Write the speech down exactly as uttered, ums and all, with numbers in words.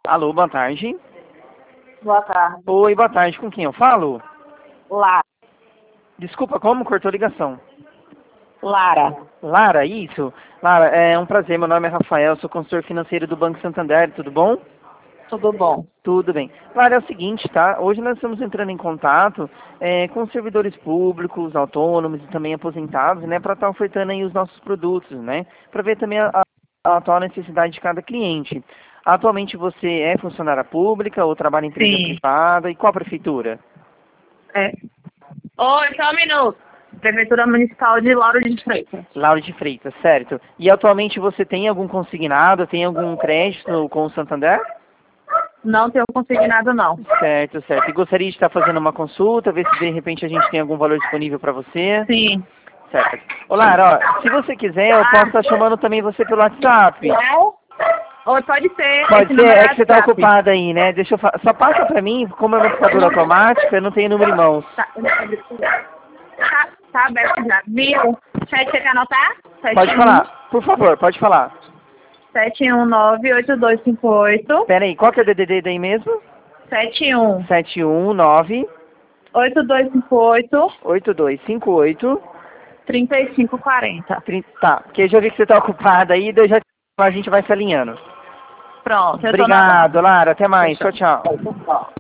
Alô, boa tarde. Boa tarde. Oi, boa tarde. Com quem eu falo? Lara. Desculpa, como cortou a ligação? Lara. Lara, isso? Lara, é um prazer. Meu nome é Rafael, sou consultor financeiro do Banco Santander. Tudo bom? Tudo bom? Tudo bem. Lara, é o seguinte, tá? Hoje nós estamos entrando em contato é, com servidores públicos, autônomos e também aposentados, né? Para estar ofertando aí os nossos produtos, né? Para ver também a, a atual necessidade de cada cliente. Atualmente você é funcionária pública ou trabalha em empresa Sim. privada? E qual prefeitura? É. Oi, só um minuto. Prefeitura Municipal de Lauro de Freitas. Lauro de Freitas, certo. E atualmente você tem algum consignado, tem algum crédito com o Santander? Não tenho consignado, não. Certo, certo. E gostaria de estar fazendo uma consulta, ver se de repente a gente tem algum valor disponível para você? Sim. Certo. Ô Lara, ó, se você quiser, eu posso estar chamando também você pelo WhatsApp. Não? Oi, pode ser. Pode Esse ser, número é que você está WhatsApp. ocupada aí, né? Deixa eu fa... Só passa para mim, como é uma computadora automática, eu não tenho número em mãos. Tá, tá, tá aberto já. Viu? Você quer anotar? Pode falar, por favor, pode falar. sete um nove, oito dois cinco oito. Pera aí, qual que é o D D D daí mesmo? sete um. sete um nove, oito dois cinco oito. oito dois cinco oito. trinta e cinco quarenta. Tá, porque eu já vi que você está ocupada aí, daí eu já a gente vai se alinhando. Pronto, eu tô na... Obrigado, Lara. Até mais. Tchau, tchau. Tchau.